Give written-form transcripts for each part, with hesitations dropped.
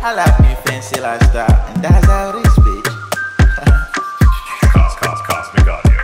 I like me fancy lifestyle, and that's how it is, bitch. Cosmic Audio.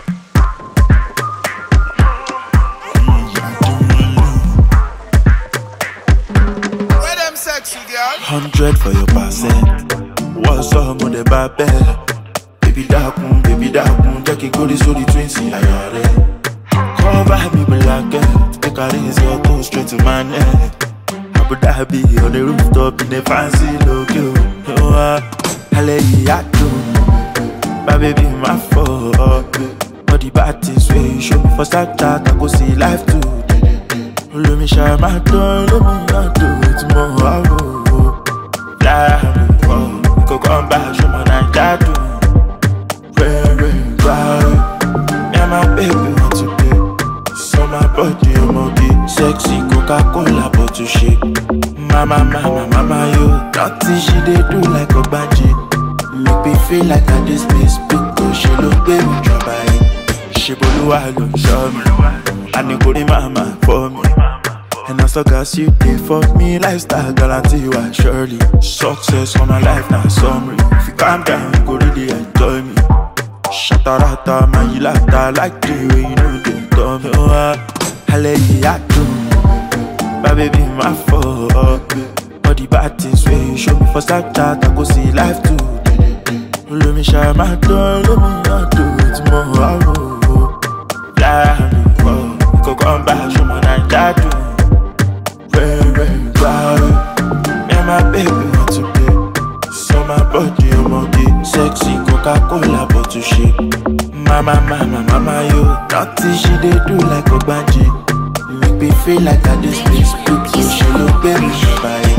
Where them sexy girl? 100 for your percent. What's up with the baby? Baby darkun, jẹ́ kí n kórè sórí twenty ayọ̀rẹ́. Cover me blanket, take a raise your toe straight to my neck. Abu Dhabi on the rooftop in a fancy logo. Alẹ́ yìí á dùn, my baby my fault. All the bad things wey you show me for Snapchat, I go see life too. Let me shine my door, let me not do it tomorrow. Fly me, we could come back, show my night that do. Very proud, me and my baby want to play. So my body, monkey, sexy Coca-Cola bottle shake. Mama, yo, nothing she dey do like a banshee. Make me feel like I just space because she look baby drop by. She boluwa lo show me, and you go the mama for me. And as long as you dey for me, lifestyle guarantee you are surely. Success on my life now summary. If you calm down, you go really enjoy me. Shatarata, man, you like that, like the way you know they tell me. Alẹ́ yìí á dùn, my baby my fault. All the bad things wey you show me for Snapchat, I go see life too. Let me shine my door, let me not do it tomorrow. Fly me, we could come back, show my night that do. Very proud, me and my baby want to play. So my body, monkey, sexy Coca-Cola bottle shake. Mama, yo, nothing she dey do like a banshee. Make me feel like I just space because she look baby by it.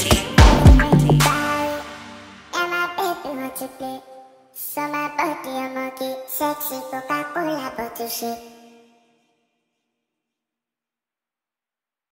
And my baby want to play. So my body, a monkey, sexy Coca-Cola bottle shake.